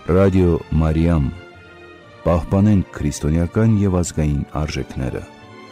Ռադիո Մարիամ, պահպանենք քրիստոնեական և ազգային արժեքները։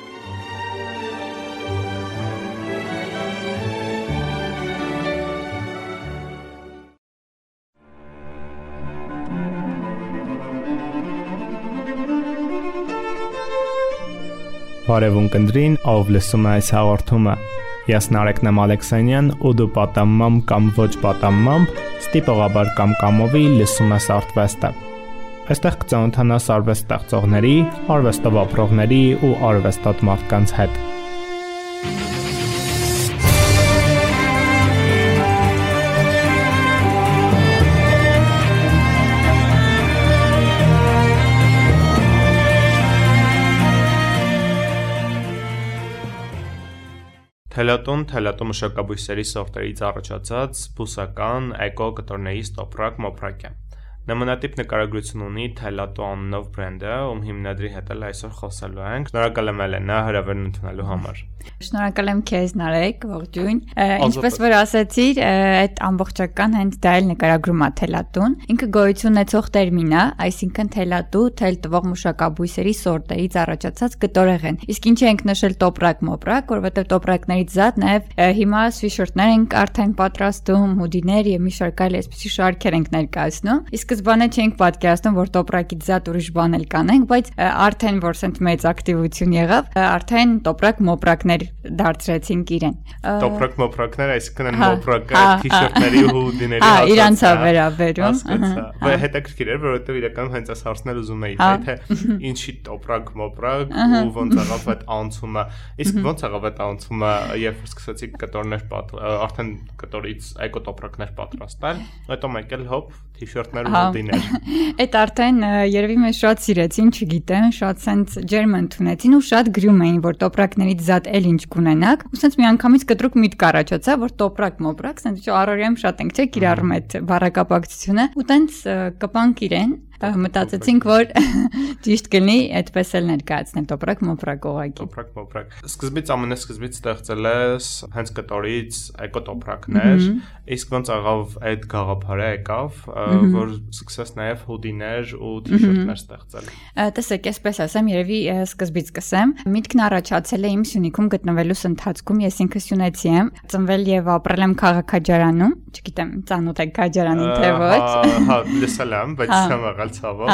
Բարևուն կնդրին, ով լսում է այս հաղորդումը։ Ես Նարեկնեմ Ալեքսանյան ու դու պատամմամբ կամ ոչ պատամմամբ ստիպողաբար կամ կամովի լսում ես Արթվեստը։ Այստեղ կծանոթանաս արվեստ ստեղծողների, արվեստով ապրողների ու արվեստոտ մարդկանց հետ։ Թելատո մշակաբույսերի սորտերից առաջացած բուսական էկո կտորների ստոպրակ մոպրակ է։ Նմանատիպ նկարագրություն ունի Թելատո անունով բրենդը, ում հիմնադրի հետ էլ այսօր խոսելու ենք։ Շնորհակալ եմ Էլենա հրավերն ընդունելու համար։ Շնորհակալ եմ քեզ Նարեկ, ողջույն։ Ինչպես որ ասացիր, այդ ամբողջական հենց դա էլ նկարագրում է Թելատուն։ Ինքը գոյություն ունեցող տերմին է, այսինքն թելատու, թել տվող մշակաբույսերի սորտերից առաջացած կտորեղեն։ Իսկ ինչ ենք նշել տոպրակ մոպրակ, որովհետև տոպրակներից զատ նաև հիմա սվիշորտներ ենք արդեն պատրաստում, հուդիներ եւ մի շարք այլ այսպիսի շարքեր ենք ներկայացնում։ Իսկ սկզբանե չենք պատկերացնում, որ տոպրակից զատ ուրիշ բան էլ կանենք, բայց արդեն որ սենց մեծ ակտիվություն եղավ, արդեն տոպրակ մոպրակներ դարձրեցինք իրեն։ Տոպրակ մոպրակներ, այսինքն են մոպրակը թիշերտների ու հուդիների հասած։ Իրանց է վերաբերում։ Բայց հետաքրքիր էր, որովհետև իրական հենց այս հարցն էլ ուզում էի, թե ինչի տոպրակ մոպրակ ու ոնց եղավ այդ անցումը։ Իսկ ոնց եղավ այդ անցումը, երբ սկսեցիք կտորներ արդեն կտորից էկոտոպրակներ պատրաստել, հետո մեկ էլ հոп թիշերտներ ու հուդիներ։ Այդ արդեն երևի մեզ շատ սիրեցին, չգիտեմ, շատ սենց ջերմ ընդունեցին ու շատ գրում էին, որ տոպրակներից զատ էլ ինչ կունենաք։ Ու սենց միանգամից կտրուկ միտք առաջացավ, որ տոպրակ մոպրակ, սենց առօրյայում շատ ենք չէ կիրառում այդ բառակապակցությունը, ու տենց կպանք իրեն մտածեցինք, որ ճիշտ կլինի այդպես էլ ներկայացնել տոպրակ մոպրակ օղակի։ Տոպրակ մոպրակ։ Սկզբից ամենասկզբից ստեղծել ես հենց կտորից էկոտոպրակներ, իսկ ոնց աղավ այդ գաղափարը եկավ, որ սկսես նաև հուդիներ ու թիշերտներ ստեղծել։ Տեսեք, այսպես ասեմ, երևի սկզբից սկսեմ։ Միտքն առաջացել է իմ Սյունիքում գտնվելուս ընթացքում, ես ինքս սյունեցի եմ, ծնվել եւ ապրել եմ քաղաքաջարանում, չգիտեմ, ծանոթ եք քաջարանին թե ոչ։ Հա, լսել եմ, բայց չեմ ցավով։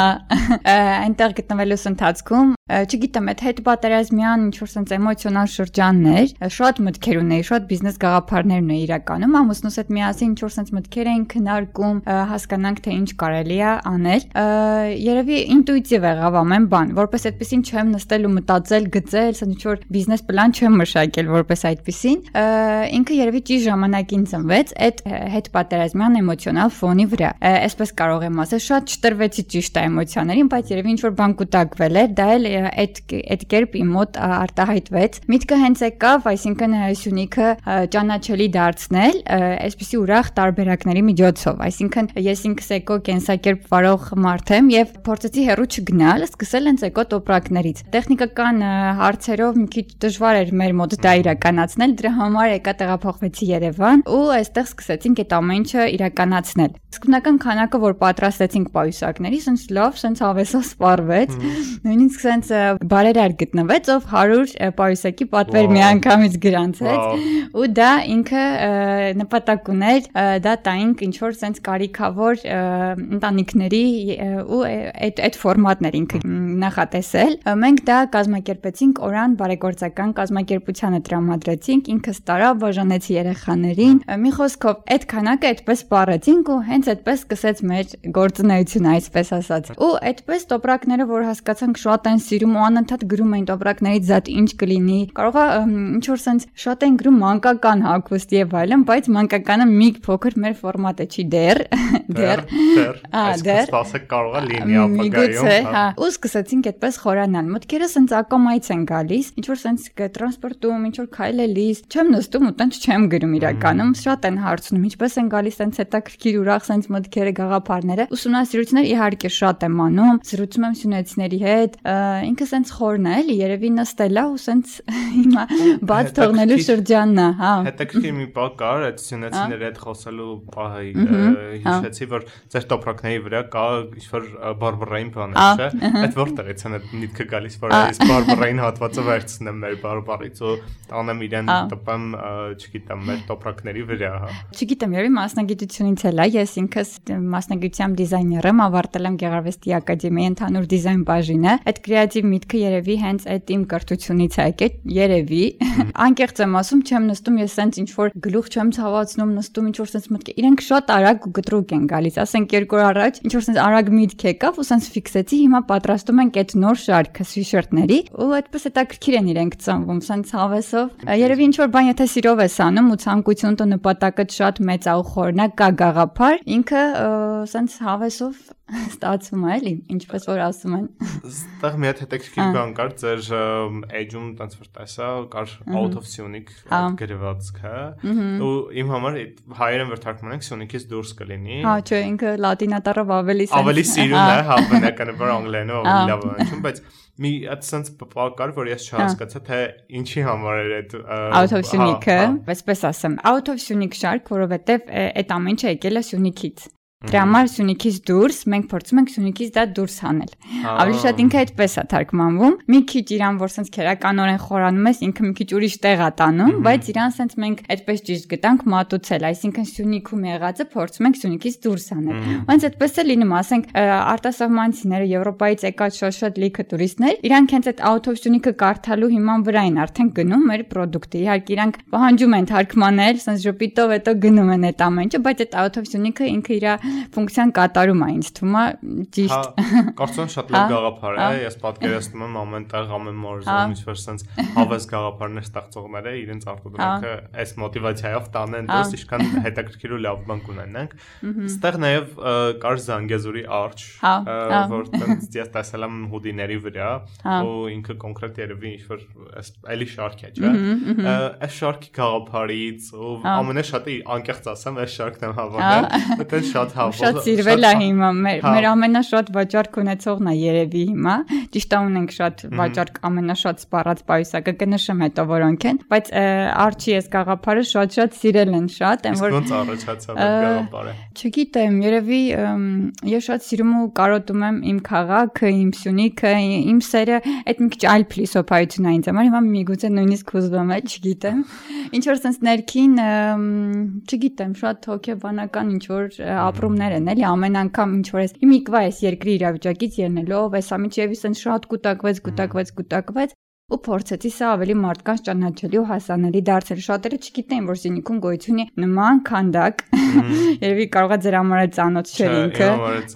Այնտեղ գտնվելուս ընթացքում, չգիտեմ, այդ հետպատերազմյան ինչ-որ sense էմոցիոնալ շրջաններ, շատ մտքեր ունեի, շատ բիզնես գաղափարներ ունեի իրականում, ամուսնուս հետ միասին ինչ-որ sense մտքեր էին քննարկում, հասկանանք թե ինչ կարելի է անել։ Երևի ինտուիտիվ եղավ ամեն բան, որպես այդպեսին չեմ նստել ու մտածել, գծել, sense ինչ-որ բիզնես պլան չեմ մշակել որպես այդպեսին։ Ինքը երևի ճիշտ ժամանակին ծնվեց այդ հետպատերազմյան էմոցիոնալ ֆոնի վրա։ Այսպես կարող եմ ասել, շատ չտրվեցի ճիշտ էմոցիաներին, բայց երևի ինչ-որ բան կուտակվել էր, դա էլ այդ կերպ իմ մոտ արտահայտվեց։ Միտքը հենց եկավ, այսինքն Սյունիքը ճանաչելի դարձնել այսպիսի ուրախ տարբերակների միջոցով, այսինքն ես ինքս էկո կենսակերպ վարող մարդ եմ եւ փորձեցի հեռու չգնալ, սկսել հենց էկո տոպրակներից։ Տեխնիկական հարցերով մի քիչ դժվար էր մեր մոտ դա իրականացնել, դրա համար եկա տեղափոխվեցի Երևան ու այստեղ սկսեցինք այդ ամեն ինչը իրականացնել։ Սկզբնական քանակը, որ պատրաստեցինք պայուսակների, սենց լավ, սենց հավեսա սպառվեց։ Նույնիսկ սենց բարեր էր գտնվեց, ով 100 պայուսակի պատվեր միանգամից գրանցեց, ու դա ինքը նպատակ ուներ, դա տայինք ինչ որ սենց կարիքավոր ընտանիքների ու այդ ֆորմատներ ինքը նախատեսել։ Մենք դա կազմակերպեցինք Օրան բարեգործական կազմակերպությանը տրամադրեցինք, ինքս տարա բաժանեցի երեխաներին։ Մի խոսքով այդ քանակը այդպես սպառեցինք ու հենց այդպես սկսեց մեր գործունեությունը, այսպես ասած։ Ու այդպես տոպրակները, որ հասկացանք շատ են սիրում ու անընդհատ գրում էին տոպրակներից զատ ինչ կլինի։ Կարող է ինչ որ sense շատ են գրում մանկական հագուստ եւ այլն, բայց մանկականը մի փոքր մեր ֆորմատը չի դեռ։ Այսպես ասեք կարող է լինի ապագայում։ Հա, ու սկսեցինք այդպես խորանալ։ Մտքերը sense ակամայից են գալիս, ինչ որ sense տրանսպորտում, ինչ որ քայլելիս, չեմ նստում ու տենց չեմ գրում իրականում։ Շատ են հարցնում, ինչպես են գալիս sense հետաքրքիր ուրախ սենց մտքերը, գաղափարները։ Ուսումնասիրություններ իհարկե շատ եմ անում, զրուցում եմ սյունեցիների հետ, ինքը սենց խորն է, էլի, երևի նստելա ու սենց հիմա բաց թողնելու շրջանն է, հա։ Հետաքրքիր մի բան կար, այդ սյունեցիների հետ խոսելու պահի հիշեցի, որ ձեր տոպրակների վրա կա ինչ-որ բարբառային բաներ, չէ՞։ Այդ որտեղից են այդ միտքը գալիս, որ այս բարբառային հատվածը վերցնեմ մեր բարբառից ու տանեմ իրեն տպեմ, չգիտեմ, մեր տոպրակների վրա, հա։ Չգիտեմ, երևի մասնագիտությունից էլ է, ես ինքս մասնագիտությամբ դիզայներ եմ, ավարտել եմ Գեղարվեստի ակադեմիայի ընդհանուր դիզայն բաժինը։ Այդ կրեատիվ միտքը երևի հենց այդ իմ կրթությունից է եկել, երևի։ Անկեղծ եմ ասում, չեմ նստում, ես սենց ինչ-որ գլուխ չեմ ցավացնում, նստում ինչ-որ սենց մտք։ Իրենք շատ արագ ու կտրուկ են գալիս, ասենք 2 օր առաջ ինչ-որ սենց արագ միտք եկավ ու սենց ֆիքսեցի, հիմա պատրաստում ենք այդ նոր շարքը սվիշերտների ու այդպես հետաքրքիր են իրենք ծնվում, սենց հավեսով։ Երևի ինչ-որ բան եթե սիրով ես անում ու ցանկությունդ ու նպատակդ շատ մեծ է ու խորնակ կա գաղափար, ինքը սենց հավեսով ստացվում է, էլի, ինչպես որ ասում են։ Ստեղ մի հատ հետաքրքիր բան կար, ձեր էջում տենց որ տեսա, կար out of Sunic գրվածքը, ու իմ համար հայերեն որ թարգմանենք Sunic-ից դուրս կլինի։ Հա, չէ, ինքը լատինատարով ավելի սիրուն է, հա, բնականաբար անգլերենով ավելի լավ է հնչում, բայց մի այդ sense կար, որ ես չհասկացա, թե ինչի համար էր այդ out of Sunic-ը, այսպես ասեմ, out of Sunic շարք, որովհետև այդ ամեն ինչը եկել է Sunic-ից։ Դրա համար Sunic-ից դուրս մենք փորձում ենք Sunic-ից դա դուրս հանել։ Ավելի շատ ինքը այդպես է թարգմանվում։ Մի քիչ իրան որ sense քերականորեն խորանում ես, ինքը մի քիչ ուրիշ տեղ է տանում, բայց իրան sense մենք այդպես ճիշտ գտանք մատուցել, այսինքն Sunic-ում եղածը փորձում ենք Sunic-ից դուրս հանել։ Ոնց այդպես է լինում, ասենք արտասահմանցիները, Եվրոպայից եկած շատ լիքը տուրիստներ, իրանք հենց այդ out of Sunic-ը կարդալու հիման վրա են արդեն գնում մեր product-ը։ Իհարկե իրանք պահանջում են թարգմանել, sense ժպիտով հետո գնում են այդ ամենը, բայց այդ out of Sunic-ը ինքը իր ֆունկցիան կատարում է, ինձ թվում է ճիշտ։ Կարծում եմ շատ լավ գաղափար է, ես պատկերացնում եմ ամենտեղ ամեն մարզում ինչ-որ sense հավես գաղափարներ ստեղծողները իրենց արտադրանքը այս մոտիվացիայով տանեն դուրս, ինչքան հետաքրքիր ու լավ բան կունենանք։ Ստեղ նաև կար Զանգեզուրի արջ, որ տենց ես տեսել եմ հուդիների վրա, ու ինքը կոնկրետ երևի ինչ-որ էլի շարք է, չէ՞։ Այս շարքի գաղափարից ու ամենաշատը անկեղծ ասեմ, այս շարքն եմ հավանել, այդպես շատ սիրվել է հիմա մեր ամենաշատ վաճառք ունեցողն է երևի հիմա, ճիշտ է ունենք շատ վաճառք, ամենաշատ սպառած պայուսակը կնշեմ հետո որոնք են, բայց արչի ես գաղափարը շատ սիրել են շատ, այն որ ոնց առաջացավ այդ գաղափարը։ Չգիտեմ, երևի ես շատ սիրում ու կարոտում եմ իմ քաղաքը, իմ Սյունիքը, իմ սերը, այդ մի քիչ այլ փիլիսոփայություն է ինձ համար, հիմա միգուցե նույնիսկ հուզվում եմ, չգիտեմ։ Ինչ որ sense ներքին, չգիտեմ, շատ հոգեբանական ինչ որ ապրումներ են, էլի ամեն անգամ ինչ որ ես իմիկվա ես երկրի իրավիճակից ելնելով, այս ամիջևի sense շատ կուտակվեց ու փորձեցի սա ավելի մարդկանց ճանաչելի ու հասանելի դարձնել։ Շատերը չգիտեն, որ Սյունիքում գոյություն ունի նման քանդակ, երևի կարող է ձեր համար ծանոթ չէր ինքը։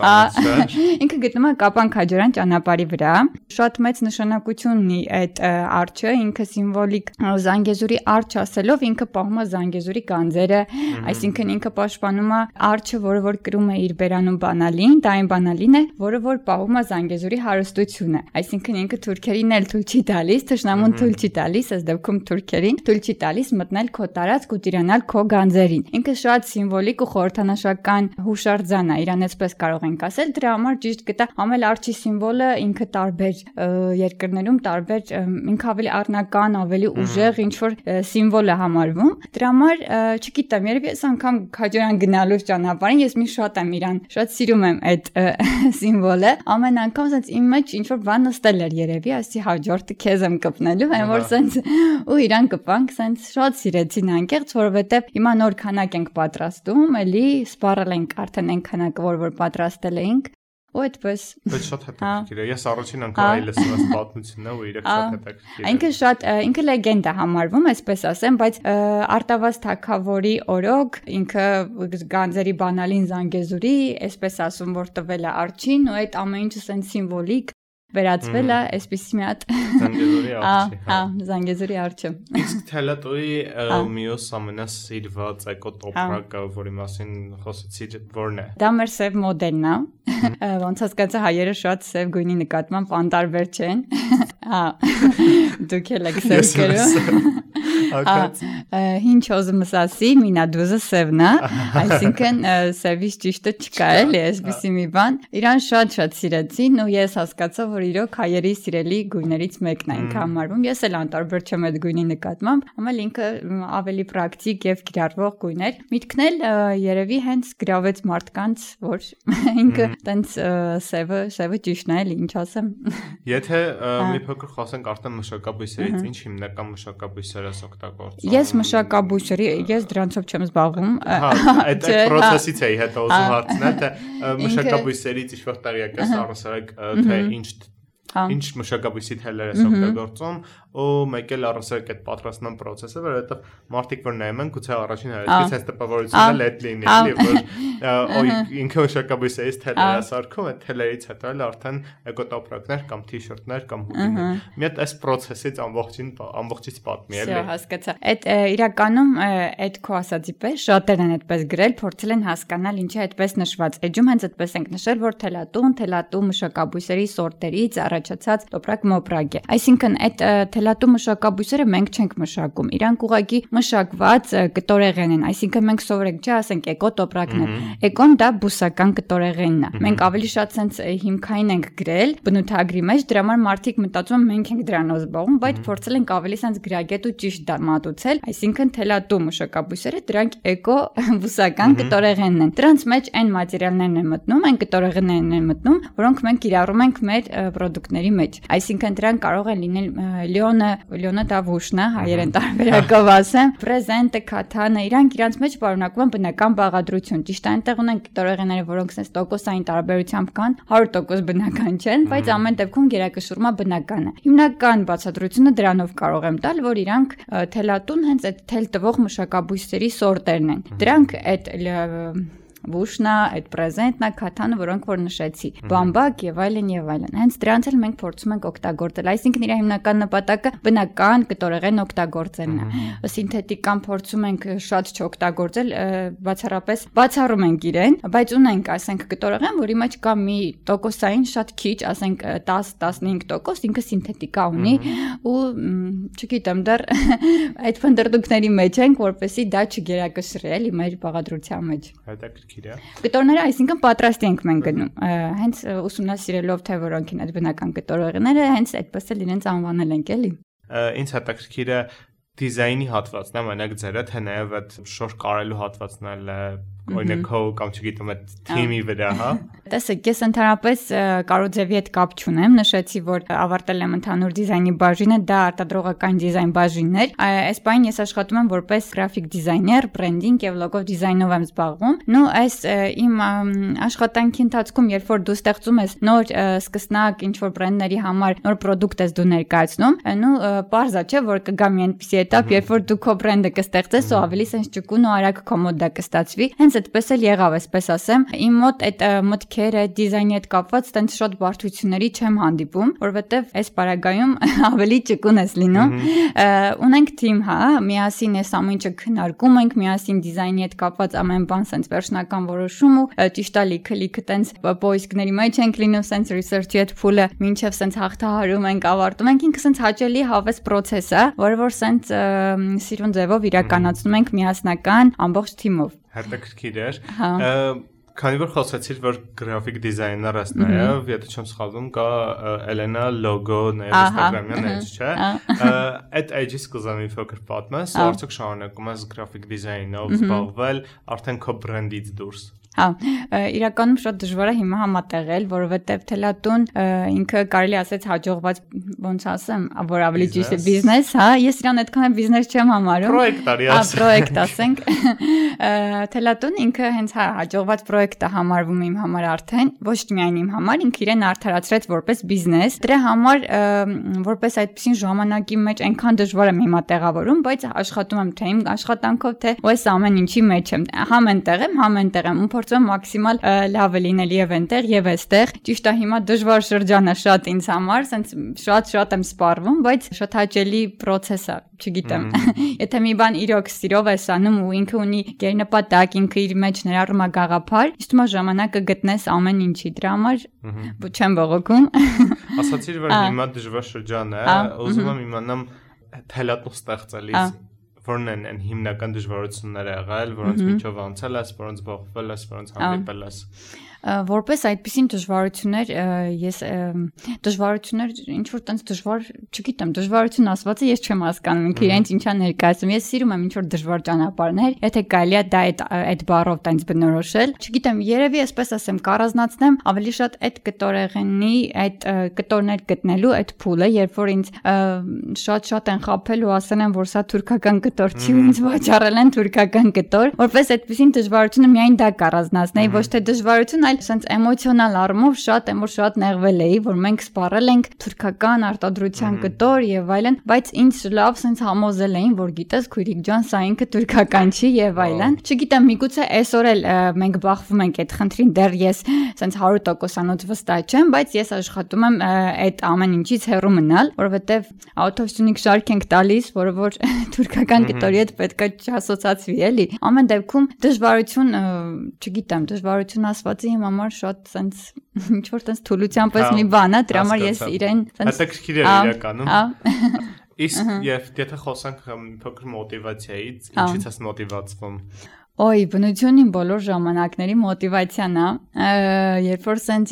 Ինքը գտնվում է Կապան Քաջարյան ճանապարհի վրա։ Շատ մեծ նշանակություն ունի այդ արջը, ինքը սիմվոլիկ Զանգեզուրի արջ ասելով ինքը պահում է Զանգեզուրի գանձերը, այսինքն ինքը պաշտպանում է արջը, որը որ կրում է իր բերանուն բանալին, դա այն բանալին է, որը որ պահում է Զանգեզուրի հարստությունը, այսինքն ինքը թուրքերին էլ թույլ չի տալիս, թշնամուն թույլ չի տալիս, այս դեպքում թուրքերին թույլ չի տալիս մտնել քո տարածք ու տիրանալ քո գանձերին։ Ինքը շատ սիմվոլիկ ու խորհրդանշական հուշարձան է, իրան այսպես կարող ենք ասել, դրա համար ճիշտ գտա համել արջի սիմվոլը ինքը տարբեր երկրներում տարբեր ինքը ավելի առնական, ավելի ուժեղ ինչ որ սիմվոլ է համարվում։ Դրա համար չգիտեմ, երևի այս անգամ Քաջարյան գնալուց ճանապարհին ես մի շատ եմ իրան, շատ սիրում եմ այդ սիմվոլը։ Ամեն անգամ ասած իմ մեջ ինչ որ բան նստել էր երևի, ասի հաջորդը քեզ եմ կպնելու, այն որ սենց ու իրան կպանք, սենց շատ սիրեցին անկեղծ, որովհետև հիմա նոր քանակ ենք պատրաստում, էլի սպառել ենք արդեն այն քանակը, որ պատրաստել էինք։ Ու այդպես։ Բայց շատ հետաքրքիր է։ Ես առաջին անգամ լսում եմ պատմությունն ու իրեք շատ հետաքրքիր է։ Ինքը շատ ինքը լեգենդ է համարվում, այսպես ասեմ, բայց Արտավազ թագավորի օրոք ինքը գանձերի բանալին Զանգեզուրի, այսպես ասում, որ տվել է արջին ու այդ ամեն ինչը սենց սիմվոլիկ վերածվել է այսպիսի մի հատ Զանգեզուրի արջի, հա, Զանգեզուրի արջը։ Իսկ թելատոյի մյուս ամենասիրված էկոտոպրակը, որի մասին խոսեցի, որն է։ Դա մեր սև մոդելն է։ Ոնց հասկացա հայերը շատ սև գույնի նկատմամբ անտարբեր չեն։ Հա։ Դուք էլ եք սև գրում։ Ինչ ուզում ասի, մինադուզը սևն է, այսինքն սևից ճիշտը չկա էլի, այսպեսի մի բան։ Իրան շատ սիրեցին ու ես հասկացա, որ իրոք հայերի սիրելի գույներից մեկն է ինքը համարվում։ Ես էլ անտարբեր չեմ այդ գույնի նկատմամբ, համել ինքը ավելի պրակտիկ եւ կիրառվող գույն էր։ Միտքն էլ երևի հենց գրավեց մարդկանց, որ ինքը տենց սևը ճիշտն է, ինչ ասեմ։ Եթե մի փոքր խոսենք արդեն մշակաբույսերից, ինչ հիմնական մշակաբույսեր ես օգտագործում։ Ես մշակաբույսերի, ես դրանցով չեմ զբաղվում։ Այդ process-ից էի հետո ուզում հարցնել, թե մշակաբույսերից ինչ-որ տեղյակ ես առասարակ թե ինչ մշակաբույսի թելեր ես օգտագործում ու մեկ էլ առասարակ այդ պատրաստման process-ը, որովհետև մարդիկ որ նայում են, գուցե առաջին հայացքից այս տպավորությունը լետ լինի, էլի, որ ինքը մշակաբույսերից թելեր է սարքում, այդ թելերից հետո էլ արդեն էկոտոպրակներ կամ թիշերտներ կամ հուդիներ։ Մի հատ այս process-ից ամբողջից պատմի, էլի։ Հասկացա։ Այդ իրականում այդ քո ասածի պես շատերն են այդպես գրել, փորձել են հասկանալ ինչի այդպես նշված։ Էջում հենց այդպես ենք նշել, որ թելատու մշակաբույսերի սորտերից առաջացած տոպրակ մոպրակ է։ Այսինքն այդ թելատու մշակաբույսերը մենք չենք մշակում, իրանք ուղղակի մշակված կտորեղեն են, այսինքն մենք սովորենք, չէ, ասենք էկոտոպրակն է։ Էկոն դա բուսական կտորեղենն է։ Մենք ավելի շատ sense հիմքային ենք գրել բնութագրի մեջ, դրա համար մարդիկ մտածում են մենք ենք դրանով զբաղվում, բայց փորձել ենք ավելի sense գրագետ ու ճիշտ մատուցել, այսինքն թելատու մշակաբույսերը դրանք էկո բուսական կտորեղենն են։ Դրանց մեջ այն մատերիալներն են մտնում, այն կտորեղեններն են մտնում, որոնք մենք կիրառում ենք մեր պրոդուկտների մեջ։ Այսինքն դրանք կարող են լինել լյոնը դա վուշն է, հայերեն տարբերակով ասեմ, պրեզենտը, քաթանը, իրանք մեջ պարունակում են բնական բաղադրություն։ Ճիշտ այնտեղ ունենք կտորեղենները, որոնք sense տոկոսային տարբերությամբ կան, 100% բնական չեն, բայց ամեն դեպքում գերակշռումը բնական է։ Հիմնական բացատրությունը դրանով կարող եմ տալ, որ իրանք թելատուն հենց այդ թել տվող մշակաբույսերի սորտերն են։ Դրանք այդ վուշնա, այդ պրեզենտնա, քաթանը, որոնք որ նշեցի, բամբակ եւ այլն եւ այլն։ Հենց դրանց էլ մենք փորձում ենք օգտագործել, այսինքն իր հիմնական նպատակը բնական կտորեղեն օգտագործելն է։ Սինթետիկան փորձում ենք շատ չօգտագործել, բացառապես բացառում ենք իրեն, բայց ունենք, ասենք, կտորեղեն, որի մեջ կա մի տոկոսային շատ քիչ, ասենք 10-15%, ինքը սինթետիկա ունի ու չգիտեմ, դեռ այդ փնդրդուկների մեջ ենք, որպեսզի դա չգերակշռի էլի մեր բաղադրության մեջ։ Կտորները, այսինքն պատրաստ ենք մենք գնում, հենց ուսումնասիրելով թե որոնք են այդ բնական կտորեղենները, հենց այդպես էլ իրենց անվանել ենք էլի։ Ինձ հետաքրքիր է դիզայնի հատվածն է, մենակ ձերը, թե նաև այդ շոր կարելու հատվածն էլ օրինակ հո կամ չգիտեմ այդ թիմի վրա, հա։ Տեսեք, ես ընդհանրապես կարոձևի հետ կապ չունեմ, նշեցի, որ ավարտել եմ ընդհանուր դիզայնի բաժինը, դա արտադրողական դիզայն բաժինն էր։ Այս բանին ես աշխատում եմ որպես գրաֆիկ դիզայներ, բրենդինգ եւ լոգո դիզայնով եմ զբաղվում։ Նու այս իմ աշխատանքի ընթացքում, երբ որ դու ստեղծում ես նոր սկսնակ ինչ-որ բրենդների համար նոր պրոդուկտ ես դու ներկայացնում, նու պարզա չէ, որ կգա մի այնպիսի этап, երբ որ դու քո բրենդը կստեղծես ու ավելի sense ճկուն ու արագ կոմոդ դա կստացվի։ Հենց այդպես էլ եղավ, այսպես ասեմ, իմ մոտ այդ մտքերը դիզայնի հետ կապված տենց շատ բարդությունների չեմ հանդիպում, որովհետև այս պարագայում ավելի ճկուն ես լինում։ Ունենք թիմ, հա, միասին այս ամեն ինչը քննարկում ենք, միասին դիզայնի հետ կապված ամեն բան sense վերջնական որոշում ու ճիշտ է լիքը տենց պոիսկների մեջ ենք լինում, sense research-ի հետ փուլը մինչև sense հաղթահարում ենք, ավարտում ենք, ինքը sense հաճելի հավես process է, որը որ sense սիրուն ձևով իրականացնում ենք միասնական ամբողջ թիմով։ Հետաքրքիր էր։ Քանի որ խոսեցիր, որ գրաֆիկ դիզայներ ես նաև, եթե չեմ սխալվում, կա Էլենա լոգո նաև Instagram-յան էջ, չէ։ Այդ էջից կուզեմ մի փոքր պատմես, արդյոք շարունակում ես գրաֆիկ դիզայնով զբաղվել արդեն քո բրենդից դուրս։ Հա, իրականում շատ դժվար է հիմա համատեղել, որովհետև թելատուն ինքը կարելի ասած հաջողված, ոնց ասեմ, որ ավելի ճիշտ է բիզնես, հա, ես իրան այդքան բիզնես չեմ համարում։ Պրոյեկտ արի ասենք։ Պրոյեկտ ասենք։ Թելատուն ինքը հենց հաջողված պրոյեկտ է համարվում իմ համար արդեն, ոչ միայն իմ համար, ինքը իրեն արդարացրեց որպես բիզնես։ Դրա համար որպես այդպեսին ժամանակի մեջ այնքան դժվար եմ հիմա տեղավորում, բայց աշխատում եմ թե իմ աշխատանքով, թե այս ամեն ինչի մեջ եմ։ Համ այնտեղ եմ, փորձում մաքսիմալ լավը լինել եւ այնտեղ եւ այստեղ։ Ճիշտ է, հիմա դժվար շրջան է շատ ինձ համար, ասենց շատ եմ սպառվում, բայց շատ հաճելի process է, չգիտեմ։ Եթե մի բան իրոք սիրով ես անում ու ինքը ունի գերնպատակ, ինքը իր մեջ ներառում է գաղափար, իսկ դու ժամանակը գտնես ամեն ինչի, դրա համար չեմ բողոքում։ Ասացիր, որ հիմա դժվար շրջան է, ուզում եմ իմանամ թելատուն ստեղծելիս որն են հիմնական դժվարությունները եղել, որոնց միջով անցել ես, որոնց բախվել ես, որոնց հանդիպել ես։ Որպես այդպիսին դժվարություններ ես դժվարություններ ինչ որ տենց դժվար, չգիտեմ, դժվարություն ասվածը ես չեմ հասկանում, ինքը իրենց ինչա ներկայացնում։ Ես սիրում եմ ինչ որ դժվար ճանապարհներ, եթե կարելի է դա այդ բառով տենց բնորոշել։ Չգիտեմ, երևի այսպես ասեմ, կառանձնացնեմ ավելի շատ այդ կտորեղենի, այդ կտորներ գտնելու այդ փուլը, երբ որ ինձ շատ են խաբել ու ասել են, որ սա թուրքական կտոր չի, ու ինձ վաճառել են թուրքական կտոր, որպես այդպիսին դժվարությունը միայն դա կառանձնացնեի, ոչ թե դժվարություն, այլ sense էմոցիոնալ առումով շատ նեղվել էի, որ մենք սպառել ենք թուրքական արտադրության կտոր եւ այլն, բայց ինձ լավ sense համոզել էին, որ գիտես քույրիկ ջան, սա ինքը թուրքական չի եւ այլն։ Չգիտեմ, միգուցե այսօր էլ մենք բախվում ենք այդ խնդրին, դեռ ես sense 100%-անոց վստահ չեմ, բայց ես աշխատում եմ այդ ամեն ինչից հեռու մնալ, որովհետեւ աուտոստունիկ շարք ենք տալիս, որը որ թուրքական կտորի հետ պետք է չասոցացվի, էլի։ Ամեն դեպքում դժվարություն, չգիտեմ, դժվարություն ասվածի իմ համար շատ sense ինչ որ sense թուլության պես մի բան է, դրա համար ես իրեն sense հետաքրքիր է իրականում։ Իսկ եթե խոսանք փոքր մոտիվացիայից, ինչից ես մոտիվացվում։ Ոյ, բնությունին բոլոր ժամանակների մոտիվացիան է, երբ որ sense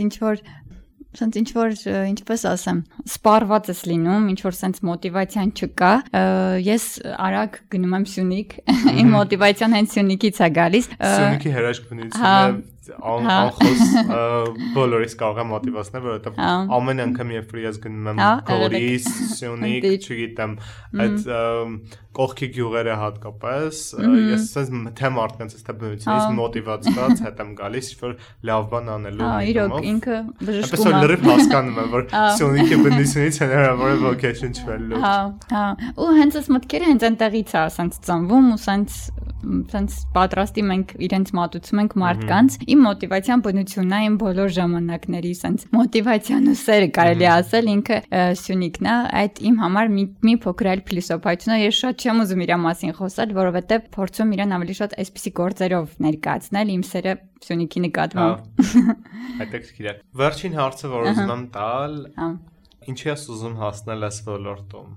ինչ որ ինչպես ասեմ, սպառված ես լինում, ինչ որ sense մոտիվացիան չկա, ես արագ գնում եմ Սյունիք, իմ մոտիվացիան հենց Սյունիքից է գալիս։ Սյունիքի հրաշք բնությունը անխոս բոլորիս կարող է մոտիվացնել, որովհետև ամեն անգամ երբ որ ես գնում եմ Գորիս, Սյունիք, չգիտեմ, այդ կողքի գյուղերը հատկապես, ես ասես թե մարդկանց թե բնությունից մոտիվացված հետ եմ գալիս, որ լավ բան անելու։ Իրոք ինքը բժշկում է։ Այսօր լրիվ հասկանում եմ, որ Սյունիքի բնությունից հնարավոր է ոգեշնչվելու։ Ու հենց այս մտքերը հենց այնտեղից է ասենց ծնվում ու sense պատրաստի մենք իրենց մատուցում ենք մարդկանց։ Իմ մոտիվացիան բնությունն է իմ բոլոր ժամանակների sense մոտիվացիան ու սերը կարելի ասել ինքը Սյունիքն է, այդ իմ համար մի փոքր այլ փիլիսոփայություն է, ես շատ չեմ ուզում իր մասին խոսալ, որովհետև փորձում իրան ավելի շատ այսպիսի գործերով ներկայացնել իմ սերը Սյունիքի նկատմամբ։ Հետաքրքիր է։ Վերջին հարցը, որ ուզում եմ տալ, ինչի ես ուզում հասնել այս ոլորտում։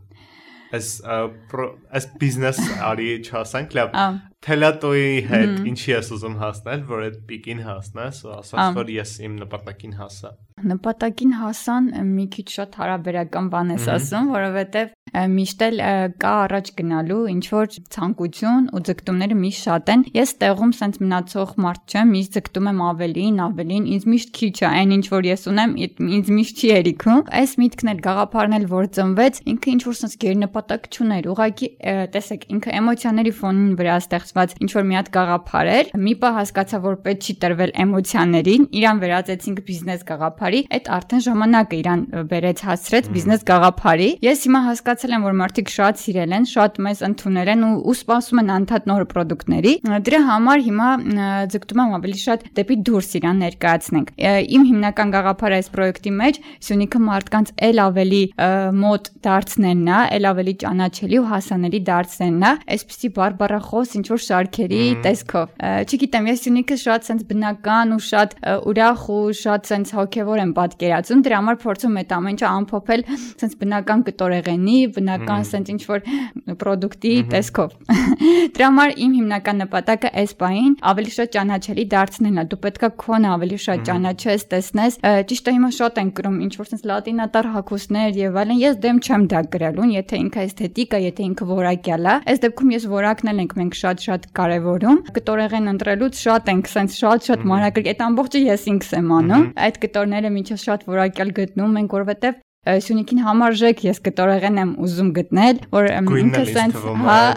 Այս բիզնես արի չհասանք, լավ, թելատոյի հետ ինչի ես ուզում հասնել, որ այդ պիկին հասնես ու ասած, որ ես իմ նպատակին հասա։ Նպատակին հասան մի քիչ շատ հարաբերական բան ես ասում, որովհետև միշտ էլ կա առաջ գնալու ինչ որ ցանկություն ու ձգտումները միշտ շատ են։ Ես տեղում sense մնացող մարդ չեմ, միշտ ձգտում եմ ավելին, ինձ միշտ քիչ է, այն ինչ որ ես ունեմ, ինձ միշտ չի երիքում։ Այս միտքն էլ գաղափարն էլ որ ծնվեց, ինքը ինչ որ sense գերնպատակ չուներ, ուղղակի տեսեք, ինքը էմոցիաների ֆոնին վրա ստեղծված ինչ որ մի հատ գաղափար էր։ Մի պահ հասկացա, որ պետք չի տրվել էմոցիաներին, իրան վերածեցինք բիզնես գաղափարի, այդ արդեն ժամանակը իրան բերեց հասցրեց բիզնես գաղափարի։ Ես հիմա հասկացել եմ, որ մարդիկ շատ սիրել են, շատ մեզ ընդունել են ու սպասում են անդադ նոր պրոդուկտների։ Դրա համար հիմա ձգտում եմ ավելի շատ դեպի դուրս իրան ներկայացնենք։ Իմ հիմնական գաղափարը այս պրոյեկտի մեջ Սյունիքը մարդկանց էլ ավելի մոտ դարձնելն է, էլ ավելի ճանաչելի ու հասանելի դարձնելն է, այսպիսի բարբառախոս ինչ որ շարքերի տեսքով։ Չգիտեմ, ես Սյունիքը շատ sense բնական ու շատ ուրախ ու շատ sense հոգևոր եմ պատկերացում, դրա համար փորձում եմ այդ ամեն ինչը ամփոփել sense բնական կտորեղենի, բնական sense ինչ որ պրոդուկտի տեսքով։ Դրա համար իմ հիմնական նպատակը այս բանին ավելի շատ ճանաչելի դարձնելն է։ Դու պետքա քոնը ավելի շատ ճանաչես, տեսնես։ Ճիշտ է, հիմա շատ են գրում ինչ որ sense լատինատար հագուստներ եւ այլն։ Ես դեմ չեմ դա գրելուն, եթե ինքը էսթետիկ է, եթե ինքը որակյալ է։ Այս դեպքում ես որակն ենք մենք շատ կարևորում։ Կտորեղեն ընտրելուց շատ ենք sense շատ մանրակրկիտ, այդ ամբողջը ես ինքս եմ անում։ Այդ կտորները միջը շատ որակյալ գտնում ենք, որովհետեւ Սյունիքին համարժեք ես կտորեղեն եմ ուզում գտնել, որ ինքը sense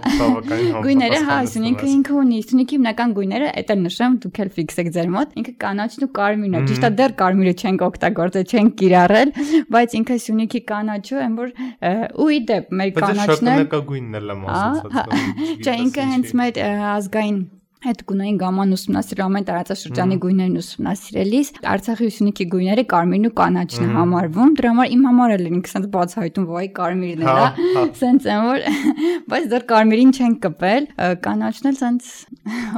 գույները, Սյունիքը ինքը ունի, Սյունիքի հիմնական գույները, այդ էլ նշեմ, դուք էլ ֆիքսեք ձեր մոտ, ինքը կանաչն ու կարմիրն է։ Ճիշտ է, դեռ կարմիրը չենք օգտագործել, չենք կիրառել, բայց ինքը Սյունիքի կանաչը են, որ ու ի դեպ մեր կանաչն է։ Շոկոլադակագույնն էլ եմ ասացած։ Չէ, ինքը հենց մեր ազգային այդ գունային գաման ուսումնասիրել ամեն տարածաշրջանի գույներն ուսումնասիրելիս Արցախի Սյունիքի գույները կարմիրն ու կանաչն է համարվում, դրա համար իմ համար էլ ինքը sense բացահայտում, ոայ կարմիրն է, sense են որ բայց դեռ կարմիրին չենք կպել, կանաչն էլ sense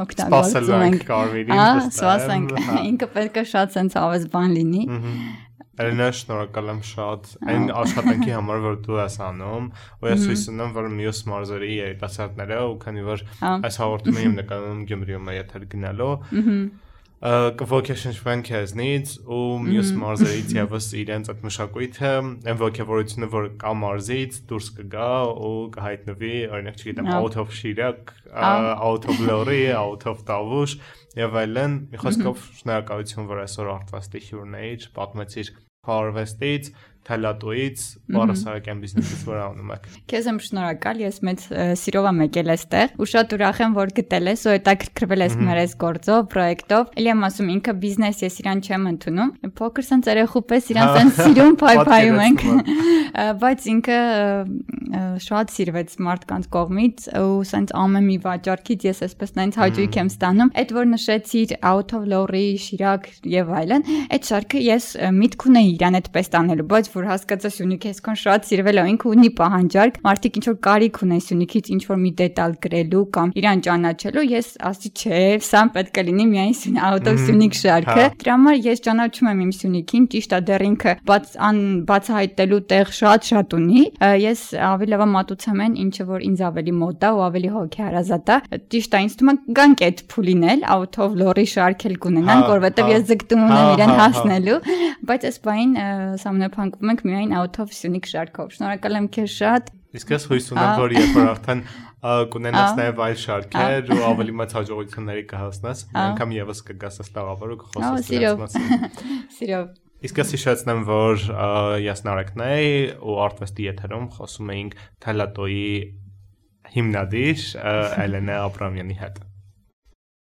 օգտագործում ենք կարմիրին, սպասենք, ինքը պետք է շատ sense ավես բան լինի։ Էլենա, շնորհակալ եմ շատ այն աշխատանքի համար, որ դու ես անում, ու ես հույս ունեմ, որ մյուս մարզերի երիտասարդները, ու քանի որ այս հաղորդումը հիմնականում Գյումրիում է եթեր գնալու, կողոքեշնչվեն քեզնից ու մյուս մարզերից եւս իրենց այդ մշակույթը, այն ողջավորությունը, որ կա մարզից դուրս կգա ու կհայտնվի, օրինակ, չգիտեմ, out of Շիրակ, out of Լոռի, out of Տավուշ եւ այլն։ Մի խոսքով շնորհակալություն, որ այսօր Artvest-ի հյուրն էիր, պատմեցիր Artvest-ից, Թելատոից, Բարասարակյան բիզնեսից, որ անում եք։ Քեզ եմ շնորհակալ, ես մեծ սիրով եմ եկել այստեղ ու շատ ուրախ եմ, որ գտել ես ու հետաքրքրվել ես մեր այս գործով, պրոյեկտով։ Էլի եմ ասում, ինքը բիզնես, ես իրան չեմ ընդունում։ Փոքր սենց երեխու պես իրան սենց սիրում փայփայում ենք, բայց ինքը շատ սիրվեց մարդկանց կողմից ու սենց ամեն մի վաճառքից ես այսպես նենց հաճույք եմ ստանում։ Այդ որ նշեցիր Out of Լոռի, Շիրակ եւ այլն, այդ շարքը ես միտք ունեի իրան այդպես տանելու, բայց որ հասկացա Սյունիքը այսքան շատ սիրվել է, ինքը ունի պահանջարկ, մարդիկ ինչ որ կարիք ունեն Սյունիքից ինչ որ մի դետալ գրելու կամ իրան ճանաչելու, ես ասի չէ, սա պետք է լինի միայն Out of Սյունիք շարքը։ Դրա համար ես ճանաչում եմ իմ Սյունիքին, ճիշտ է, դեռ ինքը բացահայտելու տեղ շատ ունի։ Ես ավելի լավ մատուցեմ են, ինչը որ ինձ ավելի մոտ է ու ավելի հոգեհարազատ է։ Ճիշտ է, ինձ թվում է գանք այդ փուլին էլ Out of Լոռի շարքել կունենանք, որովհետև ես ձգտում ունեմ իրեն հասնելու, բայց այս բային սամնափակվում ենք միայն Out of Սյունիք շարքով։ Շնորհակալ եմ քեզ շատ։ Իսկ ես հույս ունեմ, որ երբ որ արդեն կունենաս նաև այլ շարքեր ու ավելի մեծ հաջողությունների կհասնես, անգամ եւս կգաս այս տաղավարը կխոսես դրանց մասին։ Սիրով։ Իսկ ես հիշեցնեմ, որ ես Նարեկն էի ու Artvest-ի եթերում խոսում էինք Թելատոյի հիմնադիր Էլենա Աբրամյանի հետ։